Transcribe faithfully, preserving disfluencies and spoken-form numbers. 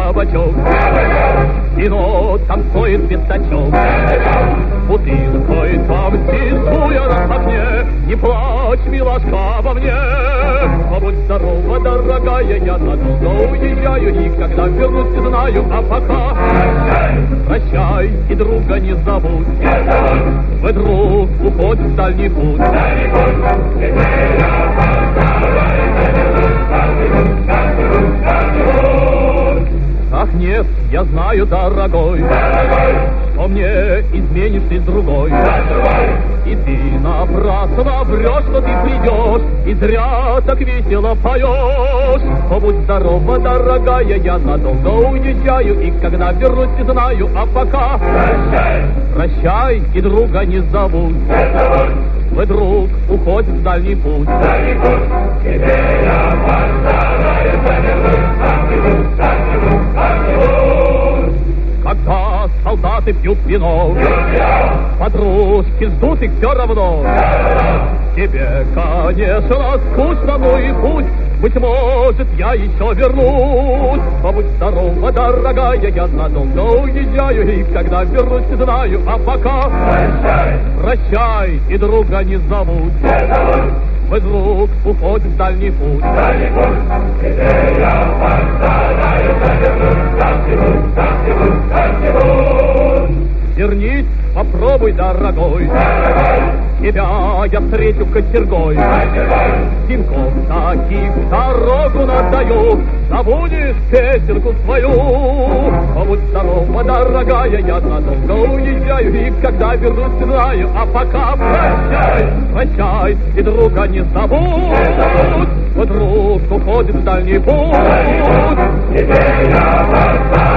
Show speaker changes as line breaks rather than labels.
кабачок, вино танцует пятачок, бутылкой там сидуя на окне, не плачь, милашка, обо мне. Побудь здорова, дорогая, я надолго уезжаю, и когда вернусь, не знаю, а пока прощай, и друга не забудь, вы, друг, уходит в дальний путь. Ах, нет, я знаю, дорогой, что мне изменишь ты с другой. И ты напрасно врешь, что ты придешь, и зря так весело поешь. Побудь здорова, дорогая, я надолго уезжаю, и когда вернусь, не знаю, а пока прощай, прощай, и друга не забудь. Вы, друг, уходит в дальний путь. Дальний путь, тебе я постараюсь повернуть, как-нибудь, как-нибудь, как-нибудь. Когда солдаты пьют вино, подружки ждут их все равно. Тебе, конечно, скучно, но и путь, быть может, я еще вернусь. Побудь здорова, дорогая, я надолго уезжаю, и когда вернусь, не знаю, а пока прощай, прощай, и друга не забудь. Мой друг уходит в дальний путь. Дальний путь, где я постараюсь вернуть, как-нибудь, как-нибудь, как-нибудь. Вернись, попробуй, дорогой, дорогой. Тебя я встречу кочергой, кочергой. Синков таких дорогу надаю, забудешь песенку свою. Побудь здорова, дорогая, я надолго уезжаю, и когда вернусь, не знаю, а пока прощай, прощай, и друга не забудь. Вот друг уходит в дальний путь. Теперь я